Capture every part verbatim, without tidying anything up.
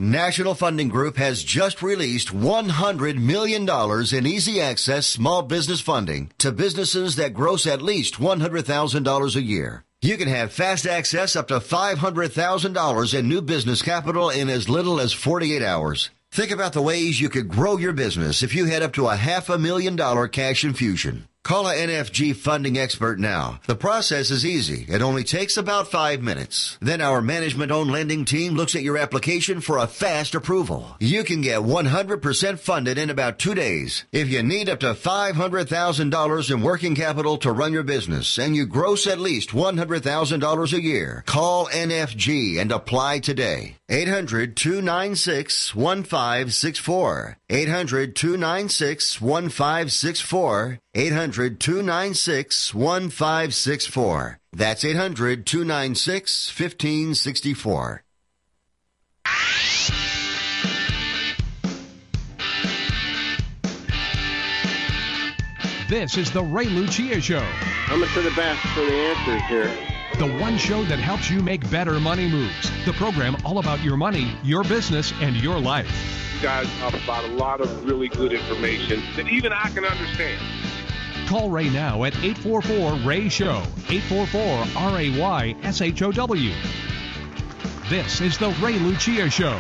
National Funding Group has just released one hundred million dollars in easy access small business funding to businesses that gross at least one hundred thousand dollars a year. You can have fast access up to five hundred thousand dollars in new business capital in as little as forty-eight hours. Think about the ways you could grow your business if you had up to a half a million dollar cash infusion. Call a N F G funding expert now. The process is easy. It only takes about five minutes. Then our management-owned lending team looks at your application for a fast approval. You can get one hundred percent funded in about two days. If you need up to five hundred thousand dollars in working capital to run your business and you gross at least one hundred thousand dollars a year, call N F G and apply today. eight hundred, two nine six, one five six four. eight hundred, two nine six, one five six four. eight hundred, two nine six, one five six four. That's eight hundred, two nine six, one five six four. This is the Ray Lucia Show. Coming to the best for the answers here. The one show that helps you make better money moves. The program all about your money, your business, and your life. You guys talk about a lot of really good information that even I can understand. Call Ray now at eight four four, R A Y, SHOW, eight four four, R A Y, S H O W. This is the Ray Lucia Show.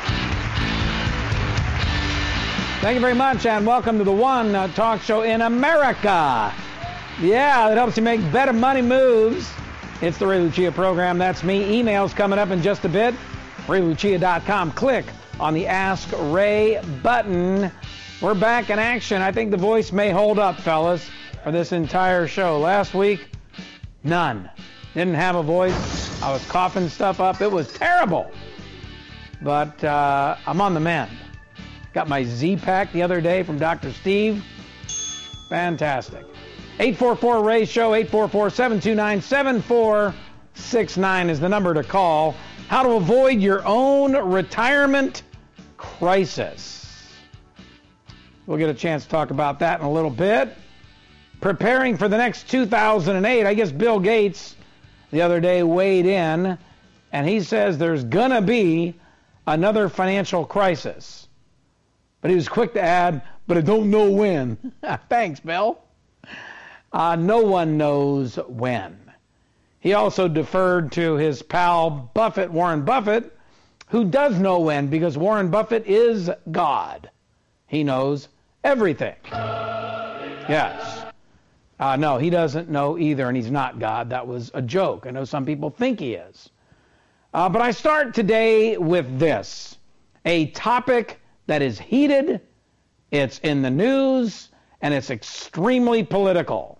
Thank you very much, and welcome to the one uh, talk show in America. Yeah, that helps you make better money moves. It's the Ray Lucia program. That's me. Emails coming up in just a bit. Ray Lucia dot com. Click on the Ask Ray button. We're back in action. I think the voice may hold up, fellas, for this entire show. Last week, none. Didn't have a voice. I was coughing stuff up. It was terrible. But uh, I'm on the mend. Got my Z-Pack the other day from Doctor Steve. Fantastic. eight four four, R A Y, SHOW, eight four four, seven two nine, seven four six nine is the number to call. How to avoid your own retirement crisis. We'll get a chance to talk about that in a little bit. Preparing for the next two thousand eight, I guess Bill Gates the other day weighed in, and he says there's going to be another financial crisis. But he was quick to add, but I don't know when. Thanks, Bill. Uh, no one knows when. He also deferred to his pal Buffett, Warren Buffett, who does know when, because Warren Buffett is God. He knows everything. Yes. Uh, no, he doesn't know either, and he's not God. That was a joke. I know some people think he is. Uh, but I start today with this, a topic that is heated, it's in the news, and it's extremely political.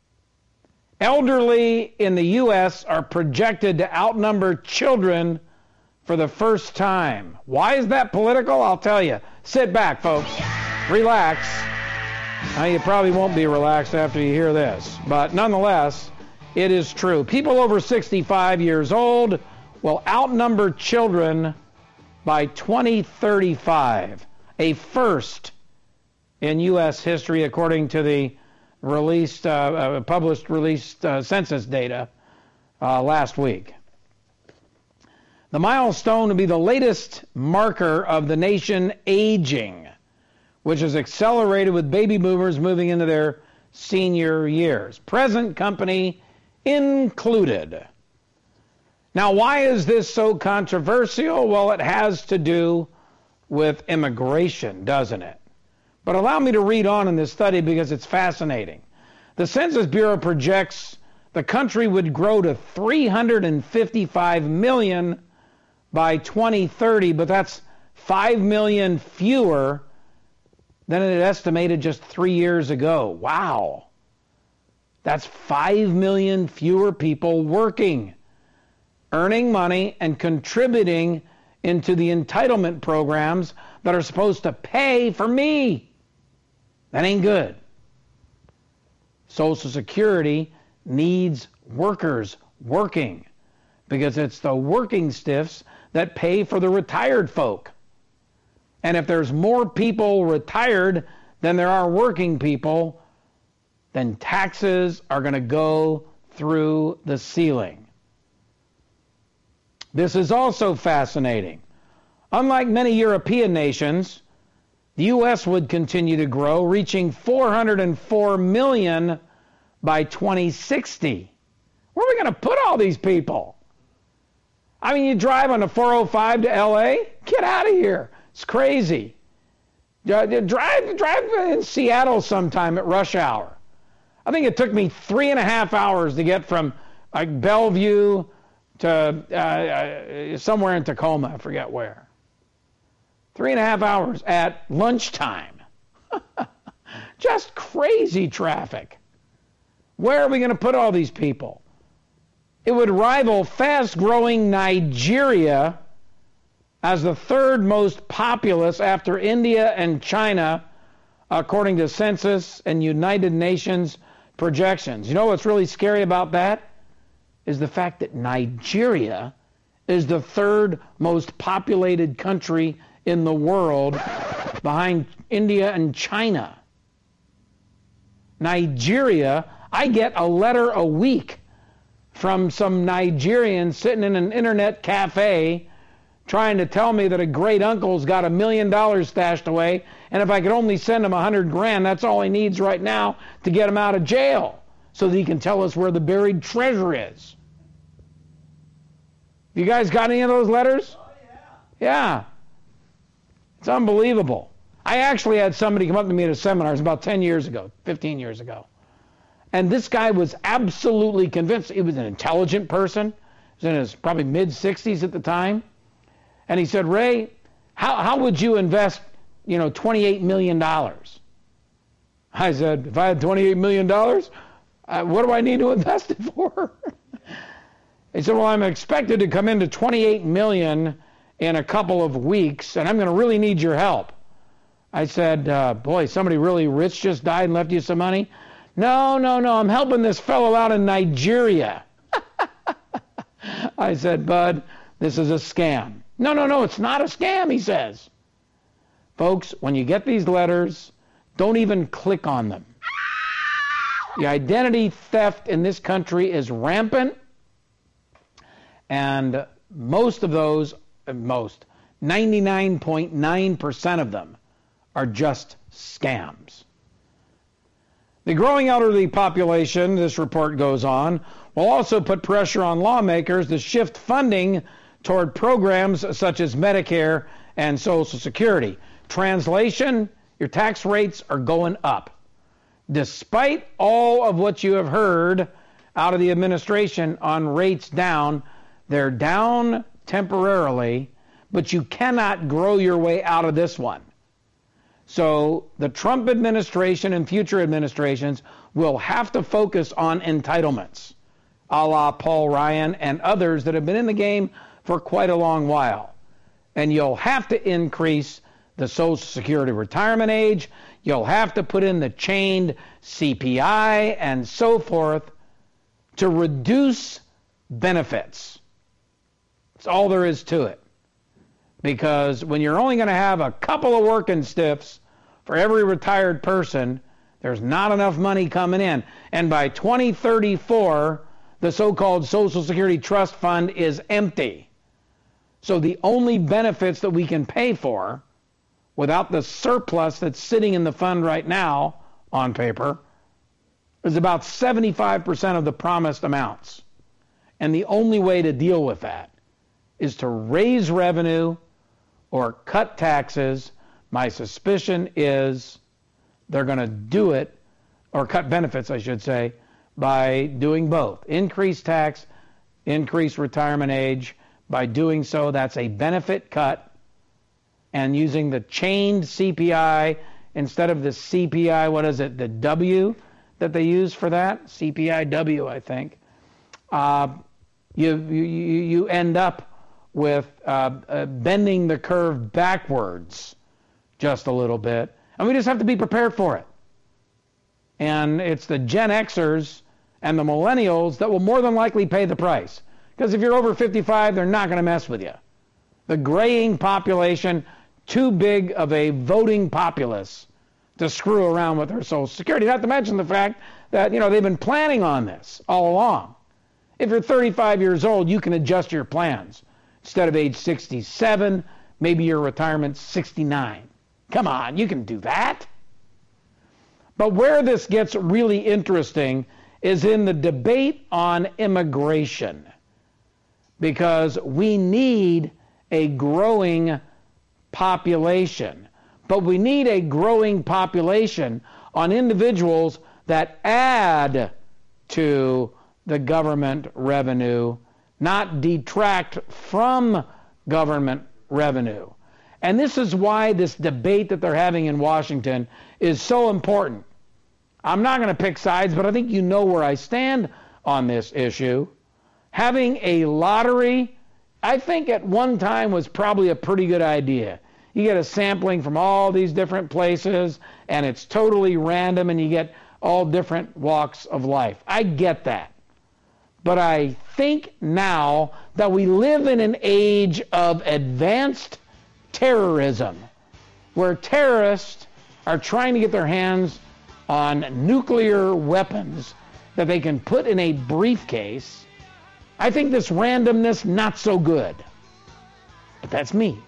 Elderly in the U S are projected to outnumber children for the first time. Why is that political? I'll tell you. Sit back, folks. Relax. Now, you probably won't be relaxed after you hear this, but nonetheless, it is true. People over sixty-five years old will outnumber children by twenty thirty-five, a first in U S history, according to the released, uh, uh, published, released uh, census data uh, last week. The milestone will be the latest marker of the nation aging, which is accelerated with baby boomers moving into their senior years, present company included. Now, why is this so controversial? Well, it has to do with immigration, doesn't it? But allow me to read on in this study because it's fascinating. The Census Bureau projects the country would grow to three hundred fifty-five million by twenty thirty, but that's five million fewer than it estimated just three years ago. Wow. That's five million fewer people working, earning money, and contributing into the entitlement programs that are supposed to pay for me. That ain't good. Social Security needs workers working because it's the working stiffs that pay for the retired folk. And if there's more people retired than there are working people, then taxes are going to go through the ceiling. This is also fascinating. Unlike many European nations, the U S would continue to grow, reaching four hundred four million by twenty sixty. Where are we going to put all these people? I mean, you drive on the four oh five to L A? Get out of here. It's crazy. Drive, drive in Seattle sometime at rush hour. I think it took me three and a half hours to get from like Bellevue to uh, uh, somewhere in Tacoma, I forget where. Three and a half hours at lunchtime. Just crazy traffic. Where are we going to put all these people? It would rival fast-growing Nigeria as the third most populous after India and China, according to Census and United Nations projections. You know what's really scary about that? Is the fact that Nigeria is the third most populated country in the world behind India and China. Nigeria, I get a letter a week from some Nigerian sitting in an internet cafe trying to tell me that a great uncle's got a million dollars stashed away, and if I could only send him a hundred grand, that's all he needs right now to get him out of jail so that he can tell us where the buried treasure is. You guys got any of those letters? Oh, yeah. Yeah. It's unbelievable. I actually had somebody come up to me at a seminar, it was about ten years ago, fifteen years ago. And this guy was absolutely convinced. He was an intelligent person. He was in his probably mid-sixties at the time. And he said, Ray, how, how would you invest, you know, twenty-eight million dollars? I said, if I had twenty-eight million dollars, uh, what do I need to invest it for? He said, well, I'm expected to come into twenty-eight million dollars in a couple of weeks, and I'm going to really need your help. I said, uh, boy, somebody really rich just died and left you some money? No, no, no, I'm helping this fellow out in Nigeria. I said, bud, this is a scam. No, no, no, it's not a scam, he says. Folks, when you get these letters, don't even click on them. The identity theft in this country is rampant, and most of those, most, ninety-nine point nine percent of them are just scams. The growing elderly population, this report goes on, will also put pressure on lawmakers to shift funding toward programs such as Medicare and Social Security. Translation, your tax rates are going up. Despite all of what you have heard out of the administration on rates down, they're down temporarily, but you cannot grow your way out of this one. So the Trump administration and future administrations will have to focus on entitlements, a la Paul Ryan and others that have been in the game for quite a long while. And you'll have to increase the Social Security retirement age. You'll have to put in the chained C P I and so forth to reduce benefits. That's all there is to it. Because when you're only going to have a couple of working stiffs for every retired person, there's not enough money coming in. And by twenty thirty-four, the so-called Social Security Trust Fund is empty. So the only benefits that we can pay for without the surplus that's sitting in the fund right now on paper is about seventy-five percent of the promised amounts. And the only way to deal with that is to raise revenue or cut taxes. My suspicion is they're going to do it, or cut benefits, I should say, by doing both. Increase tax, increase retirement age. By doing so, that's a benefit cut. And using the chained C P I instead of the C P I, what is it, the W that they use for that? C P I W, I think. Uh, you, you, you end up with uh, uh, bending the curve backwards just a little bit. And we just have to be prepared for it. And it's the Gen Xers and the millennials that will more than likely pay the price. Because if you're over fifty-five, they're not going to mess with you. The graying population, too big of a voting populace to screw around with their Social Security. Not to mention the fact that, you know, they've been planning on this all along. If you're thirty-five years old, you can adjust your plans. Instead of age sixty-seven, maybe your retirement's sixty-nine. Come on, you can do that. But where this gets really interesting is in the debate on immigration, because we need a growing population. But we need a growing population on individuals that add to the government revenue, not detract from government revenue. And this is why this debate that they're having in Washington is so important. I'm not going to pick sides, but I think you know where I stand on this issue. Having a lottery, I think at one time was probably a pretty good idea. You get a sampling from all these different places, and it's totally random, and you get all different walks of life. I get that. But I think now that we live in an age of advanced terrorism, where terrorists are trying to get their hands on nuclear weapons that they can put in a briefcase, I think this randomness not so good. But that's me.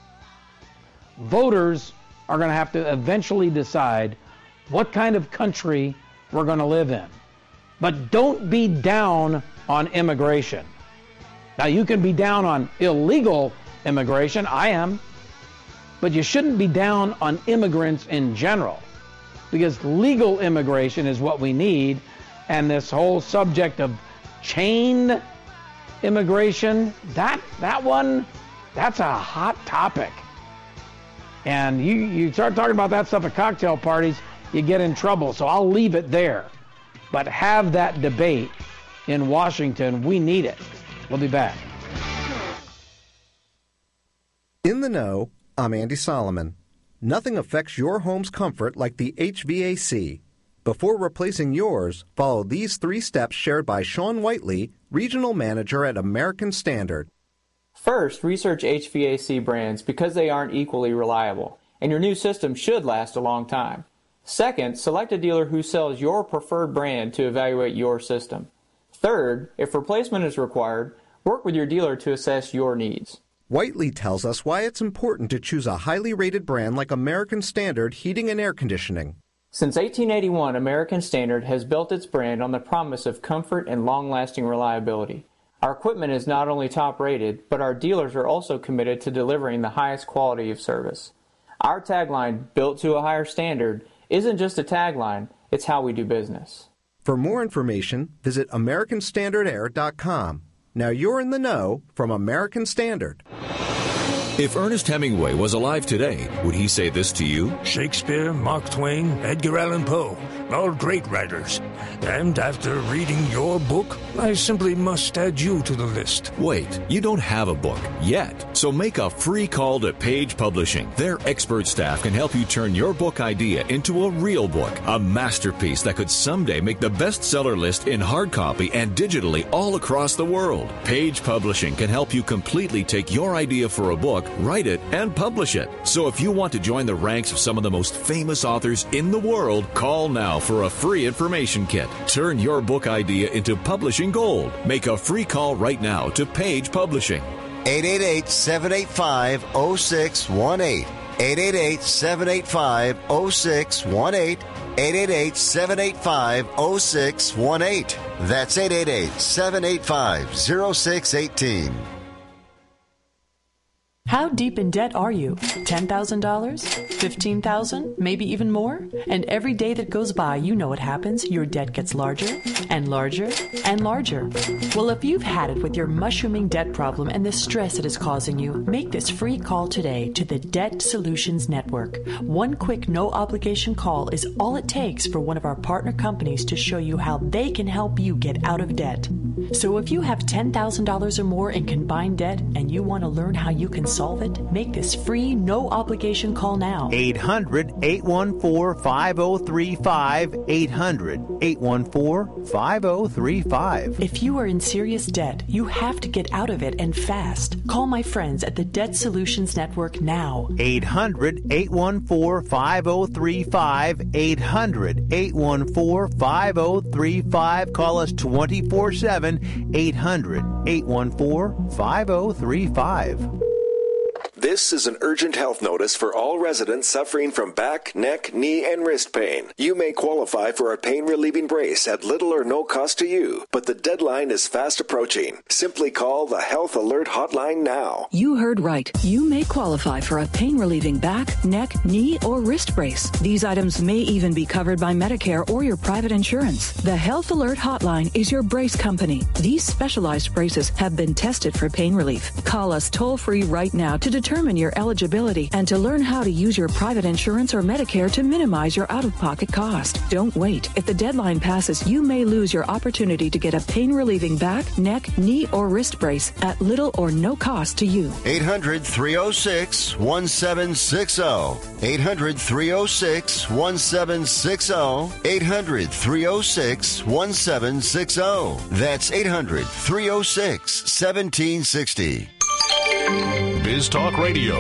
Voters are going to have to eventually decide what kind of country we're going to live in. But don't be down on immigration. Now, you can be down on illegal immigration. I am. But you shouldn't be down on immigrants in general, because legal immigration is what we need. And this whole subject of chain immigration, that that one, that's a hot topic. And you, you start talking about that stuff at cocktail parties, you get in trouble. So I'll leave it there. But have that debate in Washington. We need it. We'll be back. In the Know, I'm Andy Solomon. Nothing affects your home's comfort like the H V A C. Before replacing yours, follow these three steps shared by Sean Whiteley, Regional Manager at American Standard. First, research H V A C brands because they aren't equally reliable, and your new system should last a long time. Second, select a dealer who sells your preferred brand to evaluate your system. Third, if replacement is required, work with your dealer to assess your needs. Whiteley tells us why it's important to choose a highly rated brand like American Standard Heating and Air Conditioning. Since eighteen eighty-one, American Standard has built its brand on the promise of comfort and long-lasting reliability. Our equipment is not only top-rated, but our dealers are also committed to delivering the highest quality of service. Our tagline, "Built to a Higher Standard," isn't just a tagline, it's how we do business. For more information, visit American Standard Air dot com. Now you're in the know from American Standard. If Ernest Hemingway was alive today, would he say this to you? Shakespeare, Mark Twain, Edgar Allan Poe, all great writers. And after reading your book, I simply must add you to the list. Wait, you don't have a book yet. So make a free call to Page Publishing. Their expert staff can help you turn your book idea into a real book, a masterpiece that could someday make the bestseller list in hard copy and digitally all across the world. Page Publishing can help you completely take your idea for a book, write it, and publish it. So if you want to join the ranks of some of the most famous authors in the world, call now for a free information kit. Turn your book idea into publishing gold. Make a free call right now to Page Publishing. eight eight eight, seven eight five, zero six one eight. eight eight eight, seven eight five, zero six one eight. eight eight eight, seven eight five, zero six one eight. That's eight eight eight, seven eight five, zero six one eight. How deep in debt are you? ten thousand dollars? fifteen thousand dollars? Maybe even more? And every day that goes by, you know what happens. Your debt gets larger and larger and larger. Well, if you've had it with your mushrooming debt problem and the stress it is causing you, make this free call today to the Debt Solutions Network. One quick, no-obligation call is all it takes for one of our partner companies to show you how they can help you get out of debt. So if you have ten thousand dollars or more in combined debt and you want to learn how you can solve it, make this free, no-obligation call now. eight hundred, eight one four, five zero three five. eight hundred, eight one four, five zero three five. If you are in serious debt, you have to get out of it and fast. Call my friends at the Debt Solutions Network now. eight hundred, eight one four, five zero three five. eight hundred, eight one four, five zero three five. Call us twenty-four seven. eight hundred, eight one four, five zero three five. This is an urgent health notice for all residents suffering from back, neck, knee, and wrist pain. You may qualify for a pain-relieving brace at little or no cost to you, but the deadline is fast approaching. Simply call the Health Alert Hotline now. You heard right. You may qualify for a pain-relieving back, neck, knee, or wrist brace. These items may even be covered by Medicare or your private insurance. The Health Alert Hotline is your brace company. These specialized braces have been tested for pain relief. Call us toll-free right now to determine your eligibility and to learn how to use your private insurance or Medicare to minimize your out-of-pocket cost. Don't wait. If the deadline passes, you may lose your opportunity to get a pain-relieving back, neck, knee, or wrist brace at little or no cost to you. eight hundred, three oh six, one seven six oh. eight hundred, three oh six, one seven six oh. eight hundred, three oh six, one seven six oh. That's eight hundred, three oh six, one seven six oh. Biz Talk Radio.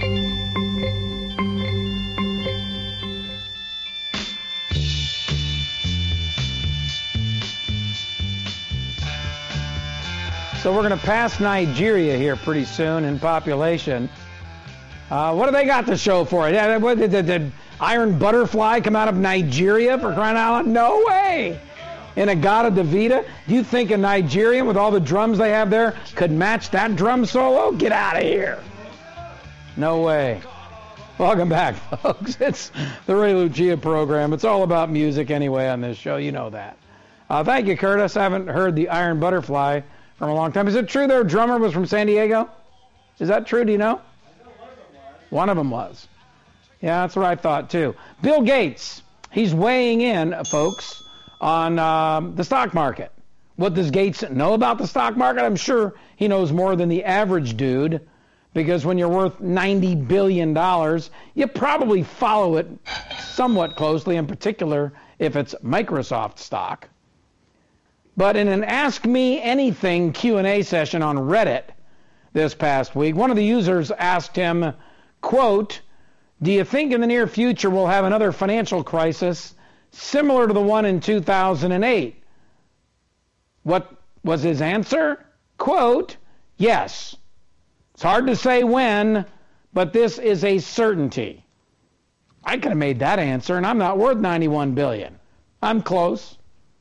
So we're going to pass Nigeria here pretty soon in population. Uh, what do they got to show for it? Yeah, what, did, did, did Iron Butterfly come out of Nigeria for crying out loud? No way! In Agata Davida, do you think a Nigerian with all the drums they have there could match that drum solo? Get out of here. No way. Welcome back, folks. It's the Ray Lucia program. It's all about music anyway on this show. You know that. Uh, thank you, Curtis. I haven't heard the Iron Butterfly from a long time. Is it true their drummer was from San Diego? Is that true? Do you know? One of them was. Yeah, that's what I thought, too. Bill Gates, he's weighing in, folks, on um, the stock market. What does Gates know about the stock market? I'm sure he knows more than the average dude, because when you're worth ninety billion dollars, you probably follow it somewhat closely, in particular if it's Microsoft stock. But in an Ask Me Anything Q and A session on Reddit this past week, one of the users asked him, quote, do you think in the near future we'll have another financial crisis similar to the one in two thousand eight? What was his answer? Quote, yes. It's hard to say when, but this is a certainty. I could have made that answer, and I'm not worth ninety-one billion dollars. I'm close.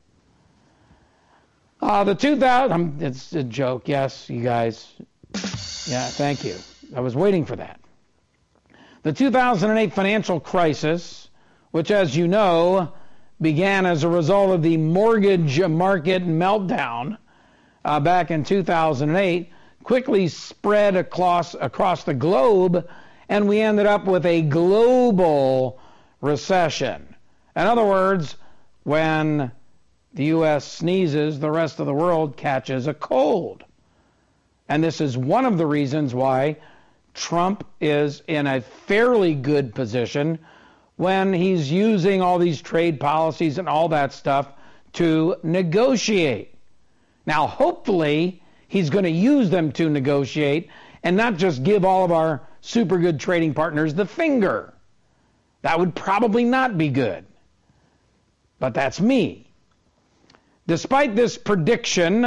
Uh, the two thousand, it's a joke, yes, you guys. Yeah, thank you. I was waiting for that. The two thousand eight financial crisis, which, as you know, began as a result of the mortgage market meltdown uh, back in two thousand eight, quickly spread across, across the globe, and we ended up with a global recession. In other words, when the U S sneezes, the rest of the world catches a cold. And this is one of the reasons why Trump is in a fairly good position when he's using all these trade policies and all that stuff to negotiate. Now, hopefully, he's going to use them to negotiate and not just give all of our super good trading partners the finger. That would probably not be good. But that's me. Despite this prediction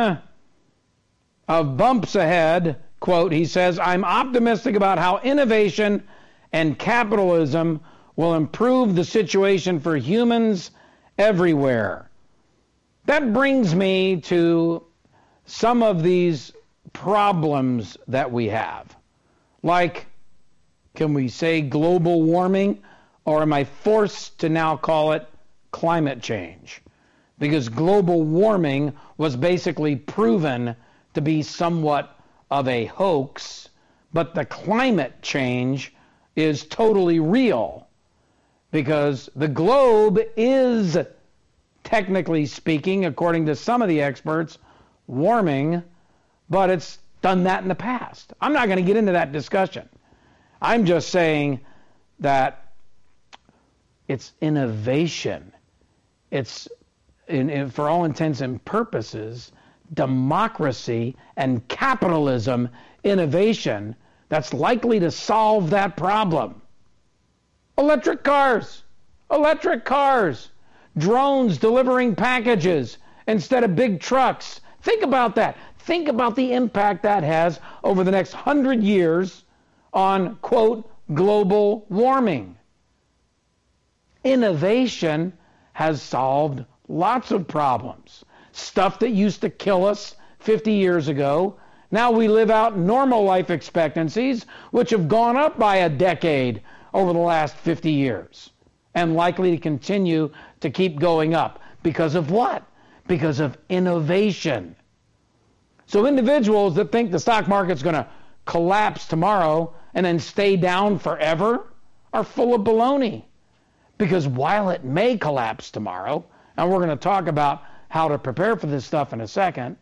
of bumps ahead, quote, he says, I'm optimistic about how innovation and capitalism will improve the situation for humans everywhere. That brings me to some of these problems that we have. Like, can we say global warming, or am I forced to now call it climate change? Because global warming was basically proven to be somewhat of a hoax, but the climate change is totally real, because the globe is, technically speaking, according to some of the experts, warming, but it's done that in the past. I'm not going to get into that discussion. I'm just saying that it's innovation. It's, in, in, for all intents and purposes, democracy and capitalism innovation that's likely to solve that problem. Electric cars, electric cars, drones delivering packages instead of big trucks. Think about that. Think about the impact that has over the next hundred years on, quote, global warming. Innovation has solved lots of problems. Stuff that used to kill us fifty years ago, now we live out normal life expectancies, which have gone up by a decade over the last fifty years, and likely to continue to keep going up. Because of what? Because of innovation. So individuals that think the stock market's going to collapse tomorrow and then stay down forever are full of baloney. Because while it may collapse tomorrow, and we're going to talk about how to prepare for this stuff in a second,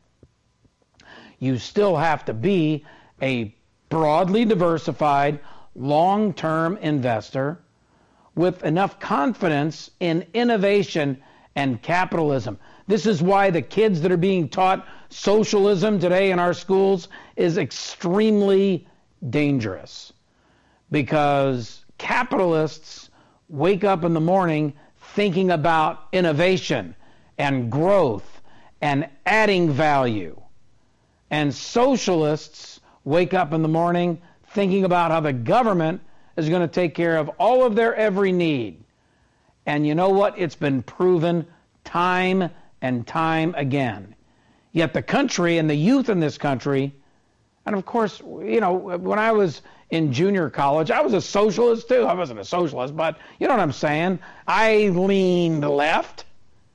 you still have to be a broadly diversified, long-term investor with enough confidence in innovation and capitalism. This is why the kids that are being taught socialism today in our schools is extremely dangerous. Because capitalists wake up in the morning thinking about innovation and growth and adding value. And socialists wake up in the morning thinking about how the government is going to take care of all of their every need. And you know what? It's been proven time and time again. Yet the country and the youth in this country, and of course, you know, when I was in junior college, I was a socialist too. I wasn't a socialist, but you know what I'm saying? I leaned left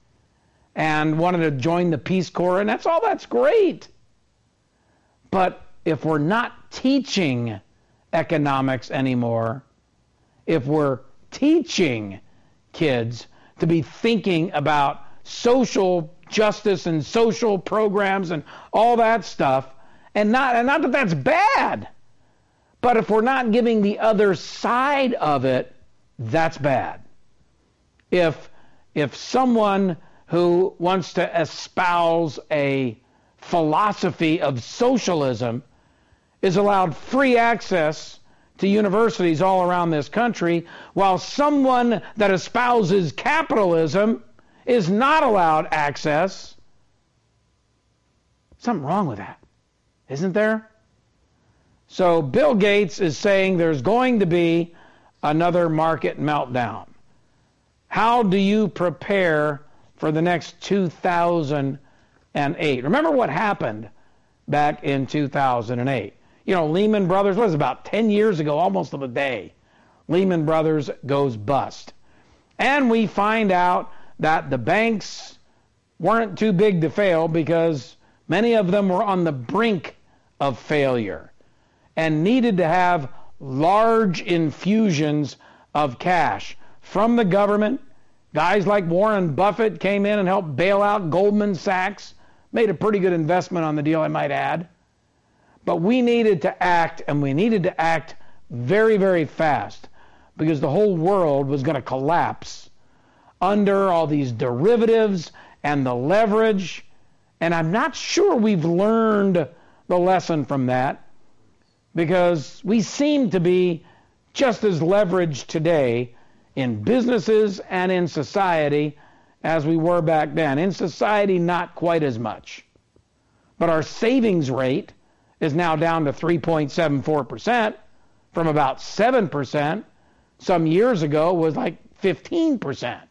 and wanted to join the Peace Corps, and that's all that's great. But if we're not teaching economics anymore, if we're teaching kids to be thinking about social justice and social programs and all that stuff, and not and not that that's bad, but if we're not giving the other side of it, that's bad. If if someone who wants to espouse a philosophy of socialism is allowed free access to universities all around this country, while someone that espouses capitalism is not allowed access, something wrong with that, isn't there? So Bill Gates is saying there's going to be another market meltdown. How do you prepare for the next two thousand eight? Remember what happened back in two thousand eight. You know, Lehman Brothers was about ten years ago, almost to the day. Lehman Brothers goes bust. And we find out that the banks weren't too big to fail because many of them were on the brink of failure and needed to have large infusions of cash from the government. Guys like Warren Buffett came in and helped bail out Goldman Sachs. Made a pretty good investment on the deal, I might add. But we needed to act, and we needed to act very, very fast because the whole world was going to collapse under all these derivatives and the leverage. And I'm not sure we've learned the lesson from that because we seem to be just as leveraged today in businesses and in society as we were back then. In society, not quite as much. But our savings rate is now down to three point seven four percent from about seven percent. Some years ago was like fifteen percent.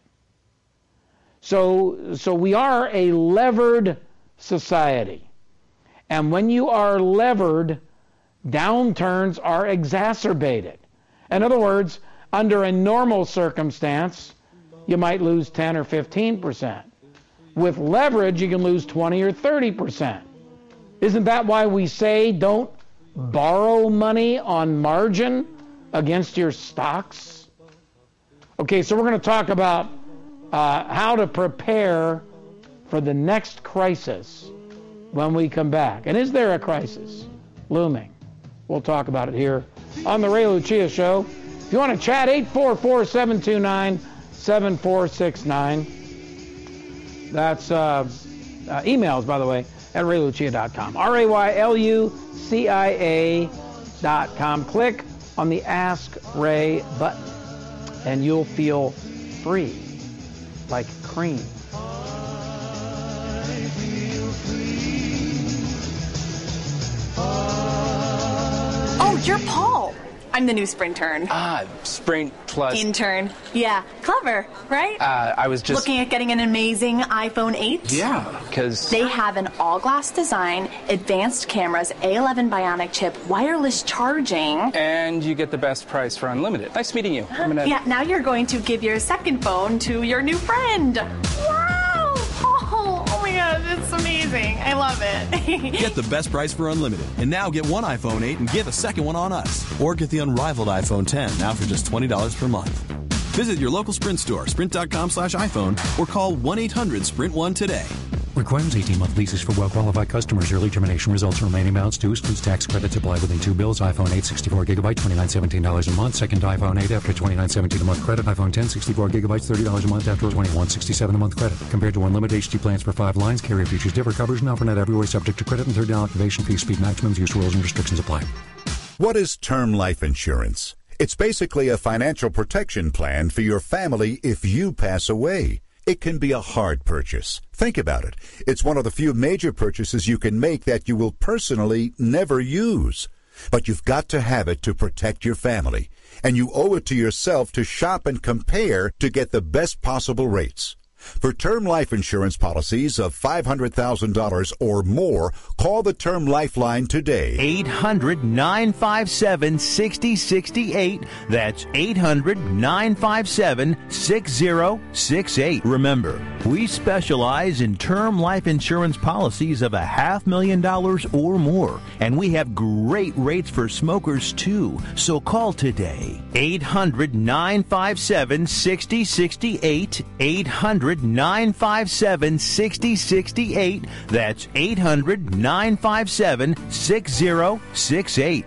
So, so we are a levered society. And when you are levered, downturns are exacerbated. In other words, under a normal circumstance, you might lose ten or fifteen percent. With leverage, you can lose twenty or thirty percent. Isn't that why we say don't borrow money on margin against your stocks? Okay, so we're going to talk about uh, how to prepare for the next crisis when we come back. And is there a crisis looming? We'll talk about it here on the Ray Lucia Show. If you want to chat, eight four four, seven two nine, seven four six nine. That's uh, uh, emails, by the way, at ray lucia dot com. R A Y L U C I A dot com. Click on the Ask Ray button, and you'll feel free, like cream. Oh, you're Paul. I'm the new Sprintern. Ah, Sprint Plus. Intern. Yeah, clever, right? Uh, I was just... Looking at getting an amazing iPhone eight? Yeah, because... They have an all-glass design, advanced cameras, A eleven Bionic chip, wireless charging. And you get the best price for unlimited. Nice meeting you. I'm gonna... Yeah, now you're going to give your second phone to your new friend. Wow! Oh, oh my God, it's amazing. I love it. Get the best price for unlimited. And now get one iPhone eight and get a second one on us. Or get the unrivaled iPhone ten now for just twenty dollars per month. Visit your local Sprint store, sprint.com slash iPhone, or call one eight hundred sprint one today. Requires eighteen-month leases for well-qualified customers. Early termination results in remaining balance due. Excludes tax credits applied within two bills. iPhone eight, sixty-four gigabyte, twenty-nine seventeen dollars a month. Second iPhone eight after twenty-nine seventeen a month credit. iPhone ten, sixty-four gigabytes, thirty dollars a month after twenty-one sixty-seven a month credit. Compared to unlimited H D plans for five lines. Carrier features differ. Coverage not for net everywhere. Subject to credit and third down activation fee. Speed maximums. Use rules and restrictions apply. What is term life insurance? It's basically a financial protection plan for your family if you pass away. It can be a hard purchase. Think about it. It's one of the few major purchases you can make that you will personally never use. But you've got to have it to protect your family. And you owe it to yourself to shop and compare to get the best possible rates. For term life insurance policies of five hundred thousand dollars or more, call the Term Lifeline today. eight hundred, nine five seven, six zero six eight. That's eight hundred, nine five seven, six zero six eight. Remember, we specialize in term life insurance policies of a half million dollars or more, and we have great rates for smokers too. So call today. eight hundred, nine five seven, six zero six eight. eight hundred, nine five seven, six zero six eight. That's eight hundred, nine five seven, six zero six eight.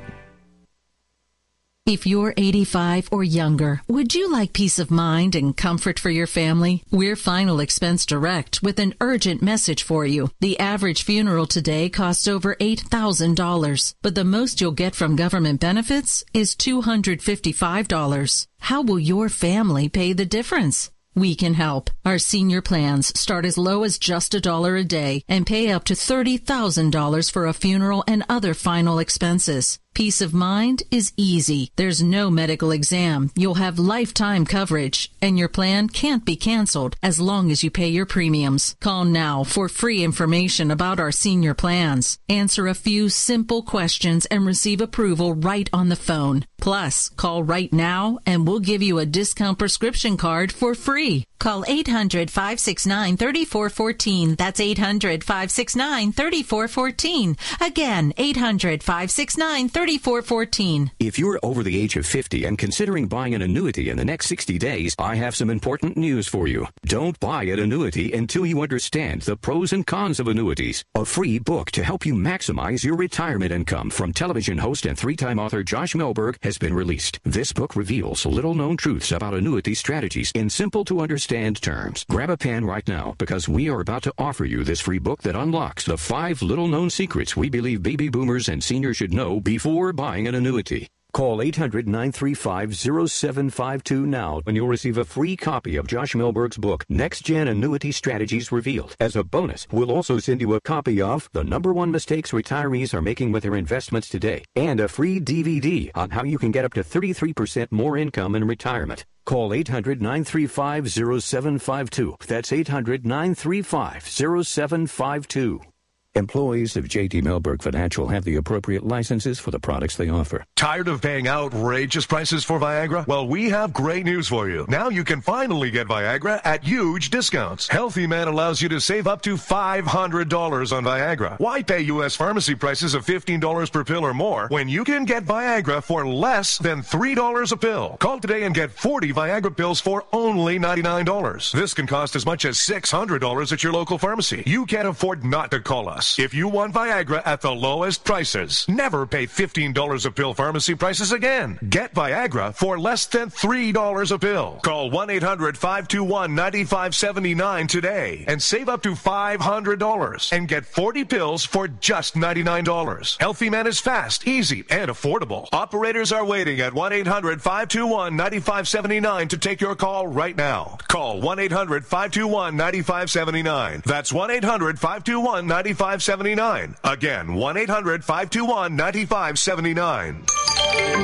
If you're eighty-five or younger, would you like peace of mind and comfort for your family? We're Final Expense Direct with an urgent message for you. The average funeral today costs over eight thousand dollars, but the most you'll get from government benefits is two hundred fifty-five dollars. How will your family pay the difference? We can help. Our senior plans start as low as just a dollar a day and pay up to thirty thousand dollars for a funeral and other final expenses. Peace of mind is easy. There's no medical exam. You'll have lifetime coverage, and your plan can't be canceled as long as you pay your premiums. Call now for free information about our senior plans. Answer a few simple questions and receive approval right on the phone. Plus, call right now and we'll give you a discount prescription card for free. Call eight hundred, five six nine, three four one four. That's eight hundred, five six nine, three four one four. Again, eight hundred, five six nine, three four one four. If you're over the age of fifty and considering buying an annuity in the next sixty days, I have some important news for you. Don't buy an annuity until you understand the pros and cons of annuities. A free book to help you maximize your retirement income from television host and three-time author Josh Melberg has been released. This book reveals little-known truths about annuity strategies in simple-to-understand terms. Grab a pen right now because we are about to offer you this free book that unlocks the five little-known secrets we believe baby boomers and seniors should know before buying an annuity. Call eight hundred, nine three five, zero seven five two now and you'll receive a free copy of Josh Melberg's book, Next Gen Annuity Strategies Revealed. As a bonus, we'll also send you a copy of The Number One Mistakes Retirees Are Making with Their Investments Today and a free D V D on how you can get up to thirty-three percent more income in retirement. Call eight hundred, nine three five, zero seven five two. That's eight hundred, nine three five, zero seven five two. Employees of J T Melberg Financial have the appropriate licenses for the products they offer. Tired of paying outrageous prices for Viagra? Well, we have great news for you. Now you can finally get Viagra at huge discounts. Healthy Man allows you to save up to five hundred dollars on Viagra. Why pay U S pharmacy prices of fifteen dollars per pill or more when you can get Viagra for less than three dollars a pill? Call today and get forty Viagra pills for only ninety-nine dollars. This can cost as much as six hundred dollars at your local pharmacy. You can't afford not to call us. If you want Viagra at the lowest prices, never pay fifteen dollars a pill pharmacy prices again. Get Viagra for less than three dollars a pill. Call one eight hundred, five two one, nine five seven nine today and save up to five hundred dollars and get forty pills for just ninety-nine dollars. Healthy Man is fast, easy, and affordable. Operators are waiting at one eight hundred, five two one, nine five seven nine to take your call right now. Call one eight hundred, five two one, nine five seven nine. That's one eight hundred, five two one, nine five seven nine. Again, one eight hundred, five two one, nine five seven nine.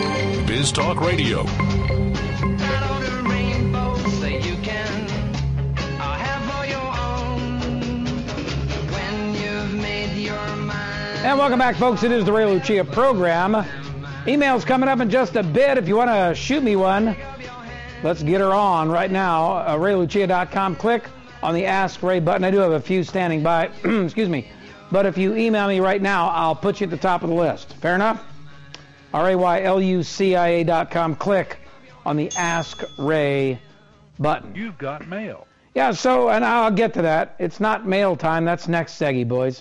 Biz Talk Radio. And welcome back, folks. It is the Ray Lucia program. Email's coming up in just a bit. If you want to shoot me one, let's get her on right now. Uh, ray lucia dot com. Click on the Ask Ray button. I do have a few standing by. Excuse me. But if you email me right now, I'll put you at the top of the list. Fair enough? R A Y L U C I A dot com. Click on the Ask Ray button. You've got mail. Yeah, so, and I'll get to that. It's not mail time. That's next seggy, boys.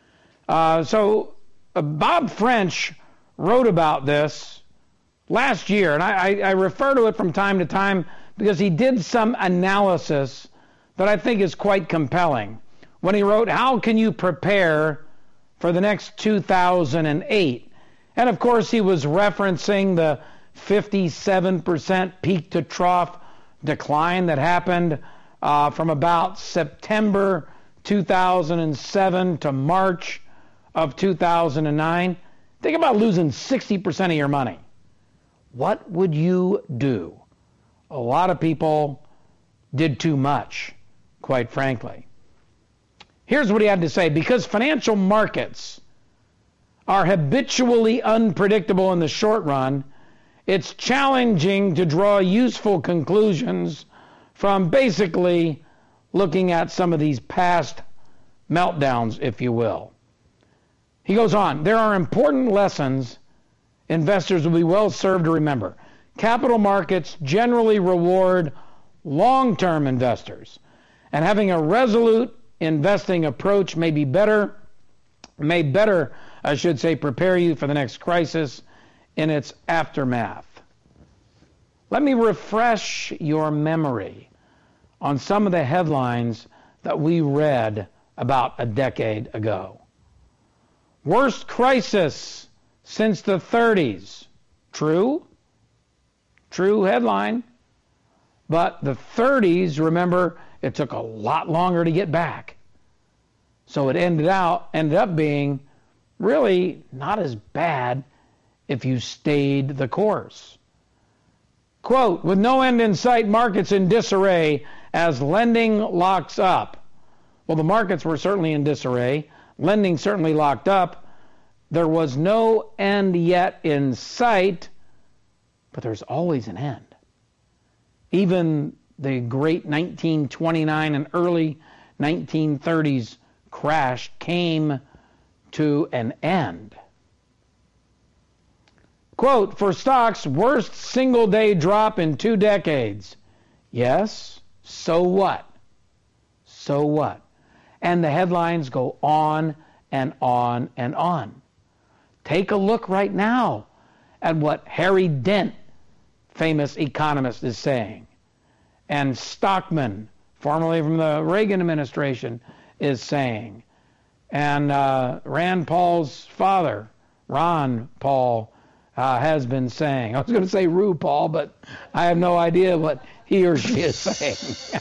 Uh, so, uh, Bob French wrote about this last year, and I, I, I refer to it from time to time because he did some analysis that I think is quite compelling. When he wrote, how can you prepare for the next two thousand eight? And of course, he was referencing the fifty-seven percent peak to trough decline that happened uh, from about September two thousand seven to March of two thousand nine. Think about losing sixty percent of your money. What would you do? A lot of people did too much, quite frankly. Here's what he had to say. Because financial markets are habitually unpredictable in the short run, it's challenging to draw useful conclusions from basically looking at some of these past meltdowns, if you will. He goes on, there are important lessons investors will be well served to remember. Capital markets generally reward long-term investors, and having a resolute investing approach may be better, may better, I should say, prepare you for the next crisis in its aftermath. Let me refresh your memory on some of the headlines that we read about a decade ago. Worst crisis since the thirties. True? True headline. But the thirties, remember, it took a lot longer to get back. So it ended out ended up being really not as bad if you stayed the course. Quote, with no end in sight, markets in disarray as lending locks up. Well, the markets were certainly in disarray. Lending certainly locked up. There was no end yet in sight, but there's always an end. Even the great nineteen twenty-nine and early nineteen thirties crash came to an end. Quote, for stocks, worst single-day drop in two decades. Yes, so what? So what? And the headlines go on and on and on. Take a look right now at what Harry Dent, famous economist, is saying. And Stockman, formerly from the Reagan administration, is saying. And uh, Rand Paul's father, Ron Paul, uh, has been saying. I was going to say Rue Paul, but I have no idea what he or she is saying.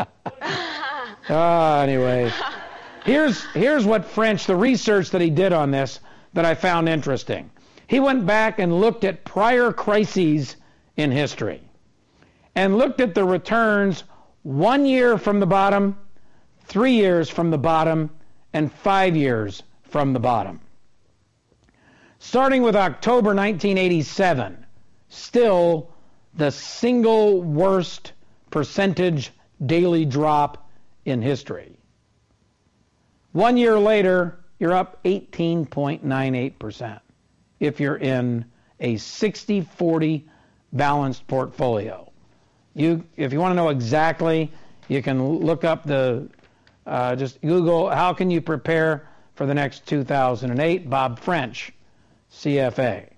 uh, anyway, here's, here's what French, the research that he did on this, that I found interesting. He went back and looked at prior crises in history and looked at the returns one year from the bottom, three years from the bottom, and five years from the bottom. Starting with October nineteen eighty-seven, still the single worst percentage daily drop in history. One year later, you're up eighteen point nine eight percent if you're in a sixty forty balanced portfolio. You, if you want to know exactly, you can look up the, uh, just Google, how can you prepare for the next two thousand eight, Bob French, C F A.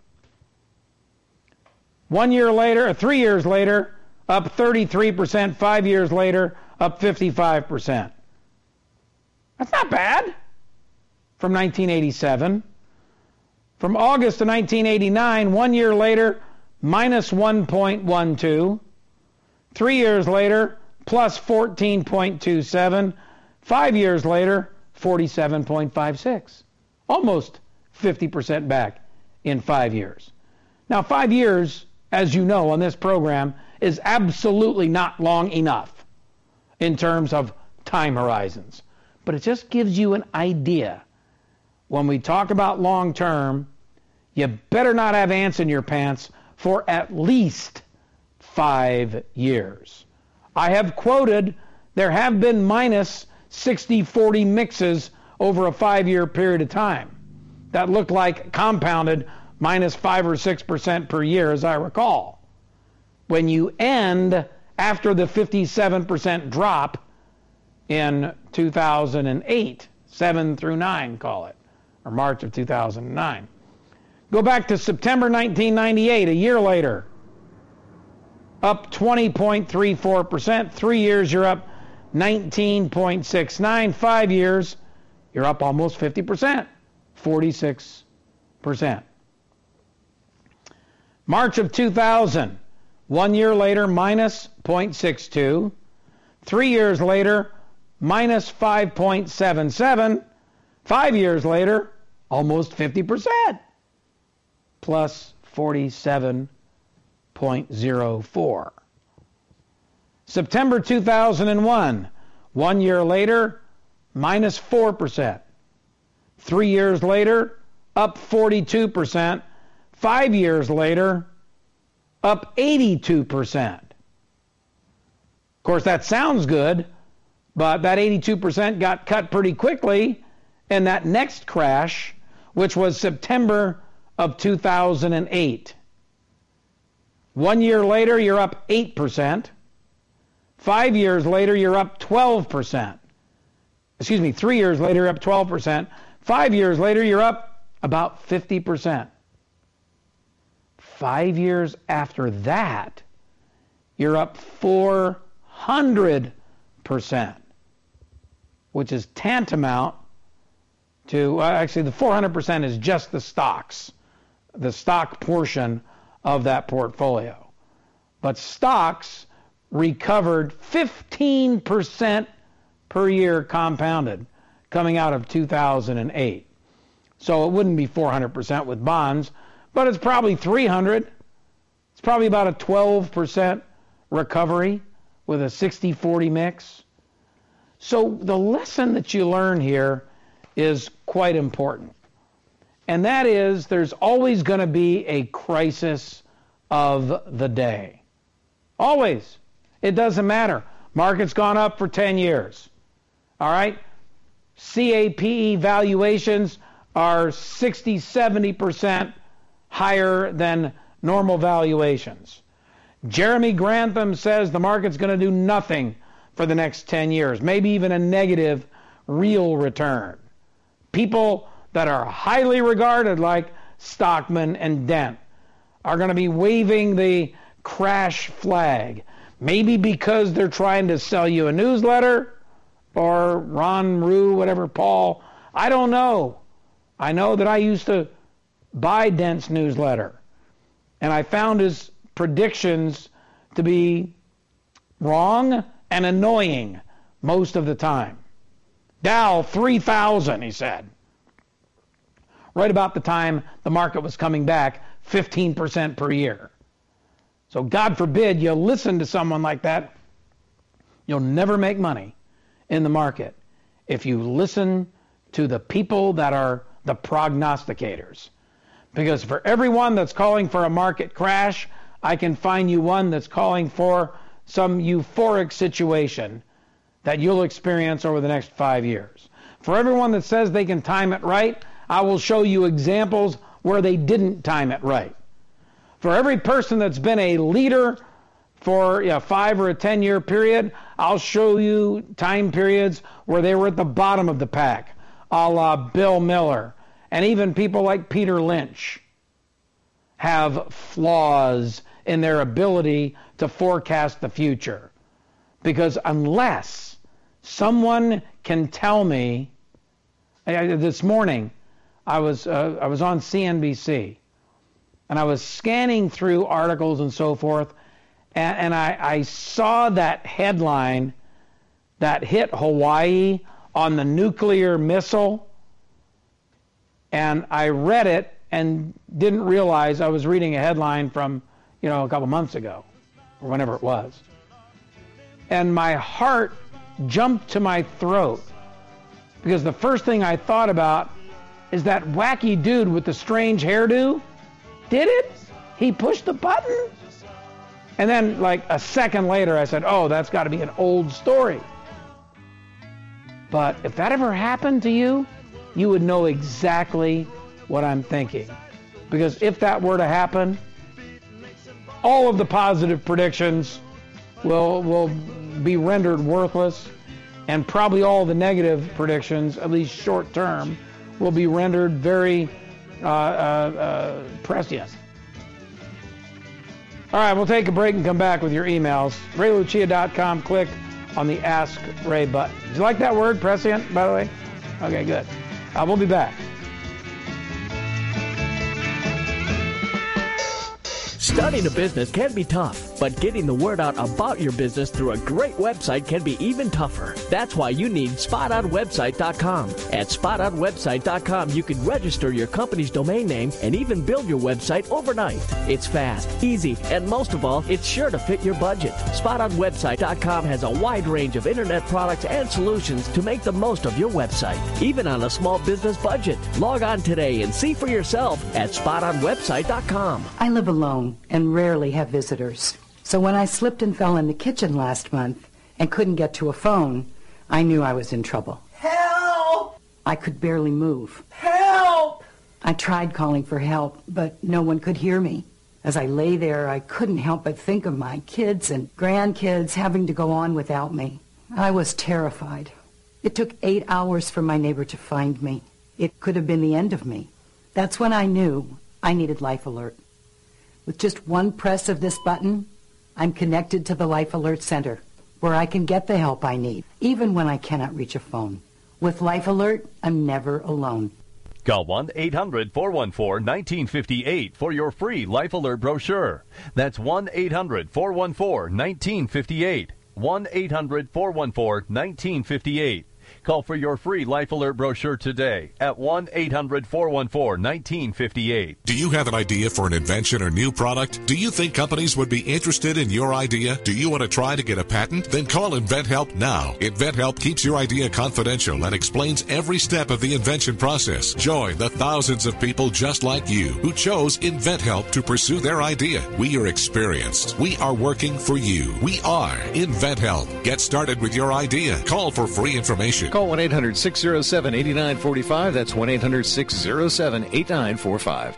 One year later, or three years later, up thirty-three percent, five years later, up fifty-five percent. That's not bad. From nineteen eighty-seven. From August of nineteen eighty-nine, one year later, minus one point one two. Three years later, plus fourteen point two seven. Five years later, forty-seven point five six. Almost fifty percent back in five years. Now, five years as you know on this program, is absolutely not long enough in terms of time horizons. But it just gives you an idea. When we talk about long term, you better not have ants in your pants for at least five years. I have quoted there have been minus sixty forty mixes over a five-year period of time. That looked like compounded minus five or six percent per year, as I recall. When you end after the fifty-seven percent drop in two thousand eight, seven through nine, call it, or March of two thousand nine. Go back to September nineteen ninety-eight, a year later, up twenty point three four percent. Three years, you're up nineteen point six nine. Five years, you're up almost fifty percent, forty-six percent. March of two thousand, one year later, minus zero point six two. Three years later, minus five point seven seven. Five years later, almost fifty percent, plus forty-seven point zero four. September two thousand one, one year later, minus four percent. Three years later, up forty-two percent. Five years later, up eighty-two percent. Of course, that sounds good, but that eighty-two percent got cut pretty quickly in that next crash, which was September of two thousand eight. One year later, you're up eight percent. Five years later, you're up twelve percent. Excuse me, three years later, you're up twelve percent. Five years later, you're up about fifty percent. Five years after that, you're up four hundred percent, which is tantamount to, well, actually the four hundred percent is just the stocks, the stock portion of that portfolio. But stocks recovered fifteen percent per year compounded coming out of two thousand eight. So it wouldn't be four hundred percent with bonds, but it's probably three hundred. It's probably about a twelve percent recovery with a sixty forty mix. So the lesson that you learn here is quite important. And that is there's always going to be a crisis of the day. Always. It doesn't matter. Market's gone up for ten years. All right? C A P E valuations are sixty, seventy percent higher than normal valuations. Jeremy Grantham says the market's going to do nothing for the next ten years, maybe even a negative real return. People that are highly regarded like Stockman and Dent are going to be waving the crash flag, maybe because they're trying to sell you a newsletter, or Ron Rue, whatever, Paul. I don't know. I know that I used to buy Dent's newsletter, and I found his predictions to be wrong and annoying most of the time. Dow three thousand, he said. Right about the time the market was coming back fifteen percent per year. So God forbid you listen to someone like that. You'll never make money in the market if you listen to the people that are the prognosticators. Because for everyone that's calling for a market crash, I can find you one that's calling for some euphoric situation that you'll experience over the next five years. For everyone that says they can time it right, I will show you examples where they didn't time it right. For every person that's been a leader for a five or a ten year period, I'll show you time periods where they were at the bottom of the pack, a la Bill Miller, and even people like Peter Lynch have flaws in their ability to forecast the future. Because unless someone can tell me, this morning I was uh, I was on C N B C, and I was scanning through articles and so forth, and, and I, I saw that headline that hit Hawaii on the nuclear missile, and I read it and didn't realize I was reading a headline from you know, a couple months ago, or whenever it was. And my heart jumped to my throat because the first thing I thought about is that wacky dude with the strange hairdo did it? He pushed the button? And then like a second later I said, oh, that's got to be an old story. But if that ever happened to you, you would know exactly what I'm thinking. Because if that were to happen, all of the positive predictions will will be rendered worthless, and probably all the negative predictions, at least short term, will be rendered very uh, uh, uh, prescient. All right, we'll take a break and come back with your emails. Ray Lucia dot com, click on the Ask Ray button. Did you like that word, prescient, by the way? Okay, good. Uh, we'll be back. Starting a business can be tough, but getting the word out about your business through a great website can be even tougher. That's why you need spot on website dot com. At spot on website dot com, you can register your company's domain name and even build your website overnight. It's fast, easy, and most of all, it's sure to fit your budget. spot on website dot com has a wide range of internet products and solutions to make the most of your website, even on a small business budget. Log on today and see for yourself at spot on website dot com. I live alone and rarely have visitors. So when I slipped and fell in the kitchen last month and couldn't get to a phone, I knew I was in trouble. Help! I could barely move. Help! I tried calling for help, but no one could hear me. As I lay there, I couldn't help but think of my kids and grandkids having to go on without me. I was terrified. It took eight hours for my neighbor to find me. It could have been the end of me. That's when I knew I needed Life Alert. With just one press of this button, I'm connected to the Life Alert Center, where I can get the help I need, even when I cannot reach a phone. With Life Alert, I'm never alone. Call one eight hundred four one four one nine five eight for your free Life Alert brochure. That's one eight hundred four one four one nine five eight. one eight hundred four one four one nine five eight. Call for your free Life Alert brochure today at one eight hundred four one four one nine five eight. Do you have an idea for an invention or new product? Do you think companies would be interested in your idea? Do you want to try to get a patent? Then call InventHelp now. InventHelp keeps your idea confidential and explains every step of the invention process. Join the thousands of people just like you who chose InventHelp to pursue their idea. We are experienced. We are working for you. We are InventHelp. Get started with your idea. Call for free information. Call one eight hundred six oh seven eight nine four five. That's one eight hundred six oh seven eight nine four five.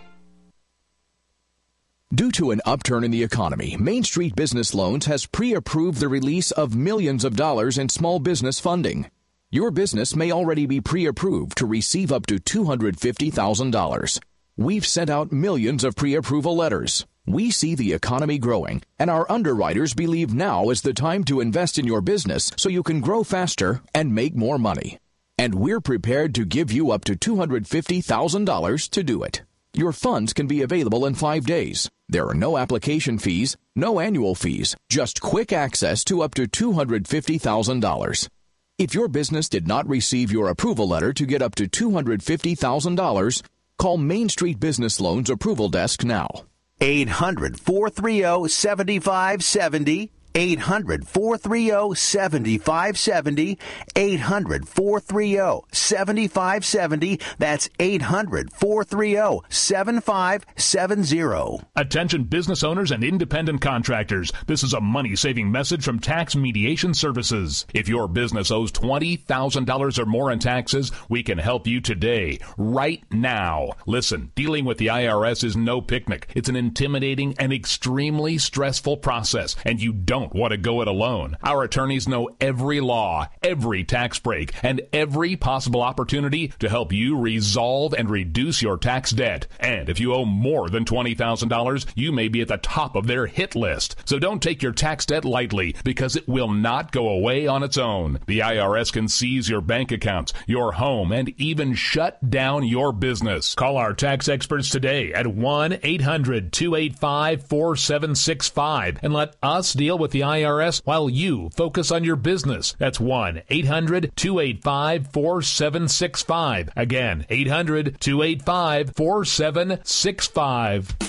Due to an upturn in the economy, Main Street Business Loans has pre-approved the release of millions of dollars in small business funding. Your business may already be pre-approved to receive up to two hundred fifty thousand dollars. We've sent out millions of pre-approval letters. We see the economy growing, and our underwriters believe now is the time to invest in your business so you can grow faster and make more money. And we're prepared to give you up to two hundred fifty thousand dollars to do it. Your funds can be available in five days. There are no application fees, no annual fees, just quick access to up to two hundred fifty thousand dollars. If your business did not receive your approval letter to get up to two hundred fifty thousand dollars, call Main Street Business Loans Approval Desk now. eight hundred four three zero seven five seven zero. eight hundred four three zero seven five seven zero. eight hundred four three zero seven five seven zero. That's eight hundred four three zero seven five seven zero. Attention business owners and independent contractors. This is a money-saving message from Tax Mediation Services. If your business owes twenty thousand dollars or more in taxes, we can help you today, right now. Listen, dealing with the I R S is no picnic. It's an intimidating and extremely stressful process, and you don't want to go it alone. Our attorneys know every law, every tax break, and every possible opportunity to help you resolve and reduce your tax debt. And if you owe more than twenty thousand dollars, you may be at the top of their hit list. So don't take your tax debt lightly, because it will not go away on its own. The I R S can seize your bank accounts, your home, and even shut down your business. Call our tax experts today at one eight hundred two eight five four seven six five and let us deal with the I R S while you focus on your business. That's one eight hundred two eight five four seven six five. Again, eight hundred two eight five four seven six five.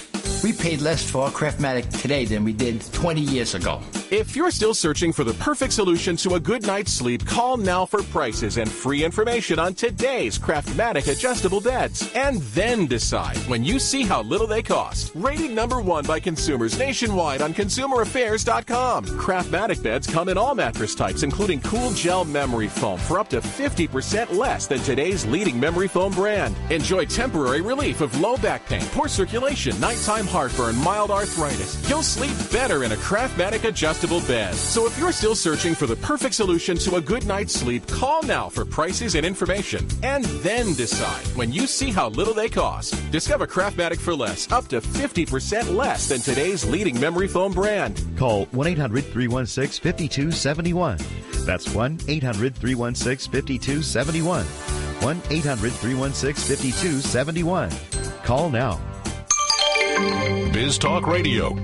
We paid less for our Craftmatic today than we did twenty years ago. If you're still searching for the perfect solution to a good night's sleep, call now for prices and free information on today's Craftmatic adjustable beds. And then decide when you see how little they cost. Rated number one by consumers nationwide on consumer affairs dot com. Craftmatic beds come in all mattress types, including cool gel memory foam for up to fifty percent less than today's leading memory foam brand. Enjoy temporary relief of low back pain, poor circulation, nighttime heartburn, mild arthritis. You'll sleep better in a Craftmatic adjustable bed. So if you're still searching for the perfect solution to a good night's sleep, call now for prices and information. And then decide when you see how little they cost. Discover Craftmatic for less, up to fifty percent less than today's leading memory foam brand. Call one eight hundred three one six five two seven one. That's one eight hundred three one six five two seven one. one eight hundred three one six five two seven one. Call now. Biz Talk Radio.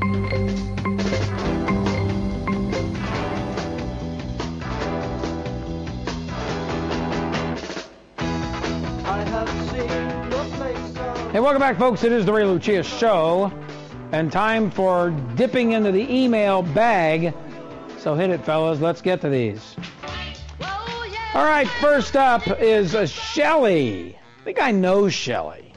Hey, welcome back, folks. It is the Ray Lucia Show, and time for dipping into the email bag. So hit it, fellas. Let's get to these. All right, first up is uh, Shelly. I think I know Shelly.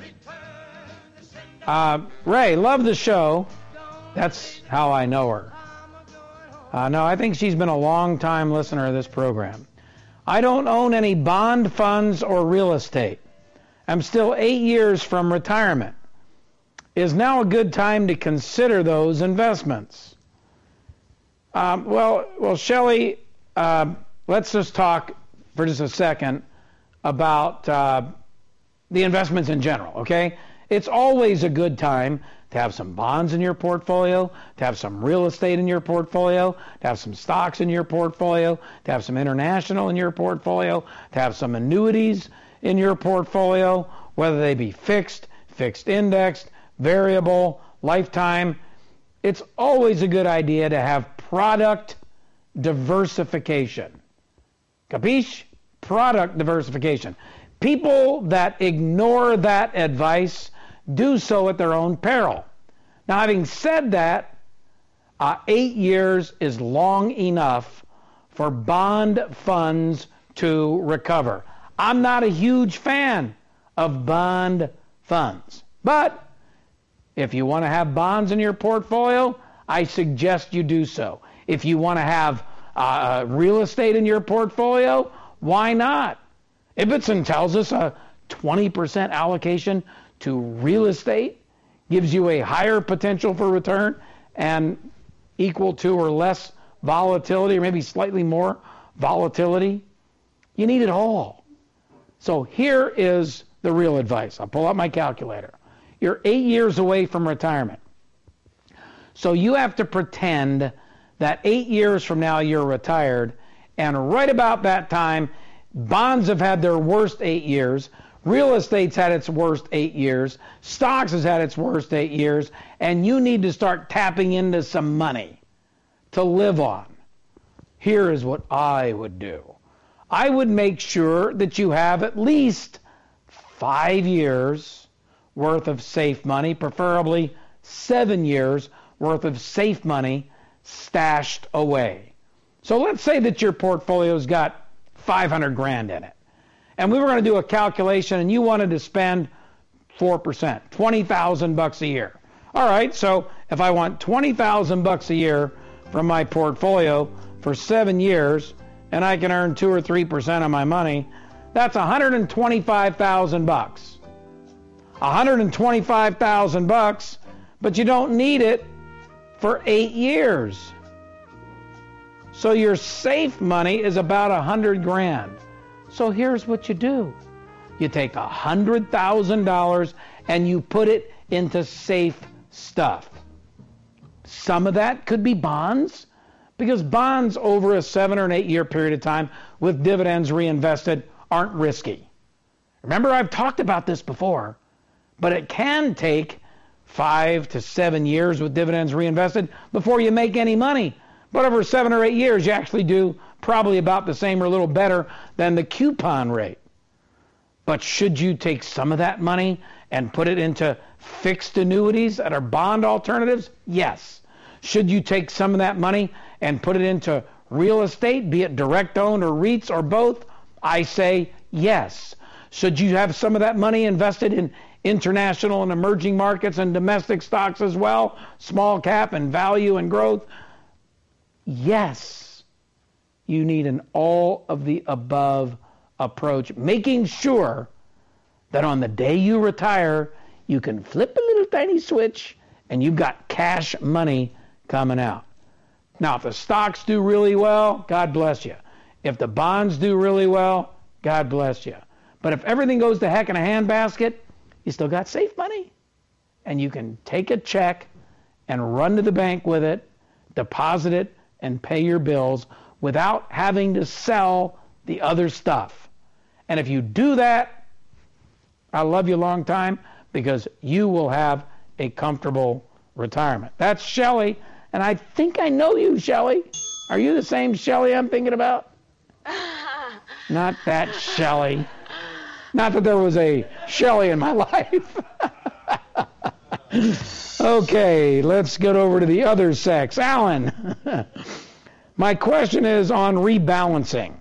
Uh, Ray, love the show. That's how I know her. Uh, no, I think she's been a long-time listener of this program. I don't own any bond funds or real estate. I'm still eight years from retirement. Is now a good time to consider those investments? Um, well, well, Shelley, uh, let's just talk for just a second about uh, the investments in general, okay? It's always a good time to have some bonds in your portfolio, to have some real estate in your portfolio, to have some stocks in your portfolio, to have some international in your portfolio, to have some annuities in your portfolio, whether they be fixed, fixed indexed, variable, lifetime. It's always a good idea to have product diversification. Capiche? Product diversification. People that ignore that advice do so at their own peril. Now, having said that, uh, eight years is long enough for bond funds to recover. I'm not a huge fan of bond funds, but if you want to have bonds in your portfolio, I suggest you do so. If you want to have uh, real estate in your portfolio, why not? Ibbotson tells us a twenty percent allocation to real estate gives you a higher potential for return and equal to or less volatility, or maybe slightly more volatility. You need it all. So here is the real advice. I'll pull out my calculator. You're eight years away from retirement. So you have to pretend that eight years from now you're retired, and right about that time, bonds have had their worst eight years, real estate's had its worst eight years, stocks has had its worst eight years, and you need to start tapping into some money to live on. Here is what I would do. I would make sure that you have at least five years worth of safe money, preferably seven years worth of safe money stashed away. So let's say that your portfolio's got five hundred grand in it. And we were going to do a calculation and you wanted to spend four percent, twenty thousand bucks a year. All right, so if I want twenty thousand bucks a year from my portfolio for seven years and I can earn two or three percent of my money, that's one hundred twenty-five thousand bucks. one hundred twenty-five thousand bucks, but you don't need it for eight years. So your safe money is about a hundred grand. So here's what you do. You take a hundred thousand dollars and you put it into safe stuff. Some of that could be bonds, because bonds over a seven or an eight year period of time with dividends reinvested aren't risky. Remember, I've talked about this before, but it can take five to seven years with dividends reinvested before you make any money. But over seven or eight years, you actually do probably about the same or a little better than the coupon rate. But should you take some of that money and put it into fixed annuities that are bond alternatives? Yes. Should you take some of that money and put it into real estate, be it direct owned or REITs or both? I say yes. Should you have some of that money invested in international and emerging markets and domestic stocks as well, small cap and value and growth? Yes. You need an all of the above approach, making sure that on the day you retire, you can flip a little tiny switch and you've got cash money coming out. Now, if the stocks do really well, God bless you. If the bonds do really well, God bless you. But if everything goes to heck in a handbasket, you still got safe money. And you can take a check and run to the bank with it, deposit it, and pay your bills without having to sell the other stuff. And if you do that, I love you a long time, because you will have a comfortable retirement. That's Shelley, and I think I know you, Shelley. Are you the same Shelley I'm thinking about? Not that Shelley. Not that there was a Shelley in my life. Okay, let's get over to the other sex. Alan, my question is on rebalancing.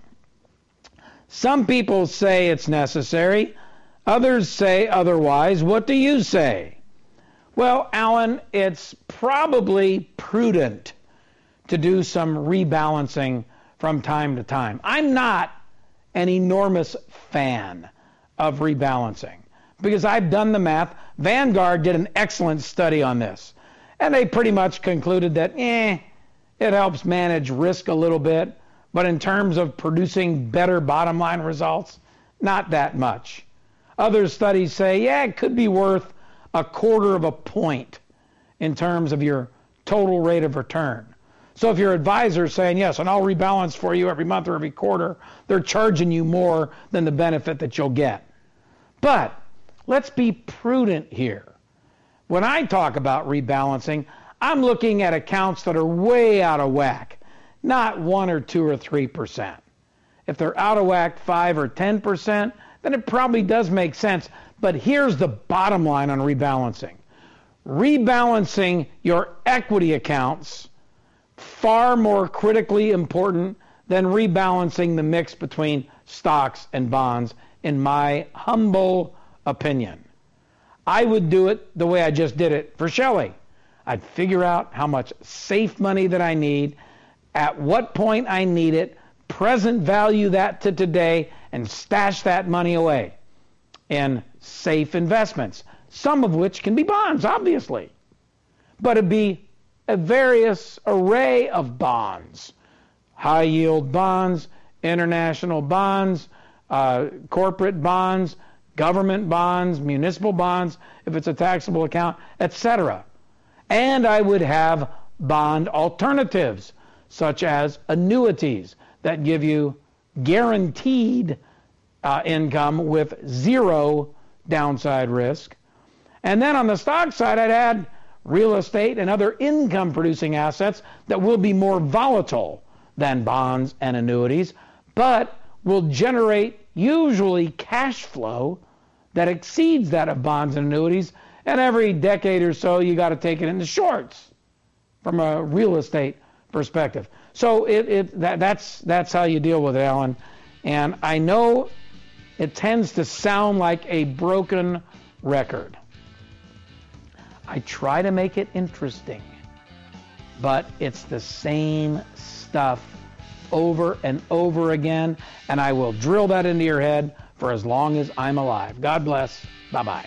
Some people say it's necessary. Others say otherwise. What do you say? Well, Alan, it's probably prudent to do some rebalancing from time to time. I'm not an enormous fan of rebalancing because I've done the math. Vanguard did an excellent study on this, and they pretty much concluded that, eh, it helps manage risk a little bit, but in terms of producing better bottom line results, not that much. Other studies say, yeah, it could be worth a quarter of a point in terms of your total rate of return. So if your advisor is saying, yes, and I'll rebalance for you every month or every quarter, they're charging you more than the benefit that you'll get. But let's be prudent here. When I talk about rebalancing, I'm looking at accounts that are way out of whack, not one or two or three percent. If they're out of whack five or ten percent, then it probably does make sense. But here's the bottom line on rebalancing. Rebalancing your equity accounts, far more critically important than rebalancing the mix between stocks and bonds, in my humble opinion. I would do it the way I just did it for Shelley. I'd figure out how much safe money that I need, at what point I need it, present value that to today, and stash that money away in safe investments, some of which can be bonds, obviously. But it'd be a various array of bonds, high-yield bonds, international bonds, uh, corporate bonds, government bonds, municipal bonds, if it's a taxable account, et cetera. And I would have bond alternatives, such as annuities that give you guaranteed uh, income with zero downside risk. And then on the stock side, I'd add real estate and other income-producing assets that will be more volatile than bonds and annuities, but will generate usually cash flow that exceeds that of bonds and annuities. And every decade or so, you got to take it into shorts from a real estate perspective. So it, it that, that's that's how you deal with it, Alan. And I know it tends to sound like a broken record. I try to make it interesting, but it's the same stuff over and over again, and I will drill that into your head for as long as I'm alive. God bless. Bye-bye.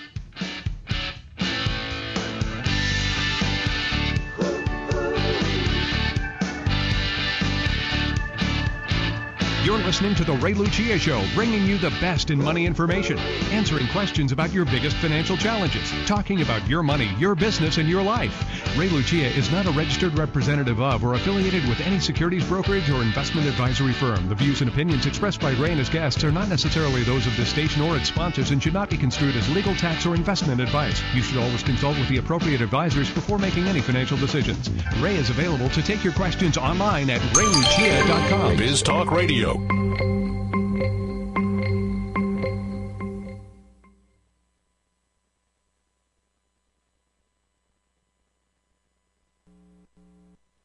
You're listening to The Ray Lucia Show, bringing you the best in money information, answering questions about your biggest financial challenges, talking about your money, your business, and your life. Ray Lucia is not a registered representative of or affiliated with any securities brokerage or investment advisory firm. The views and opinions expressed by Ray and his guests are not necessarily those of this station or its sponsors and should not be construed as legal, tax, or investment advice. You should always consult with the appropriate advisors before making any financial decisions. Ray is available to take your questions online at ray lucia dot com. Biz Talk Radio.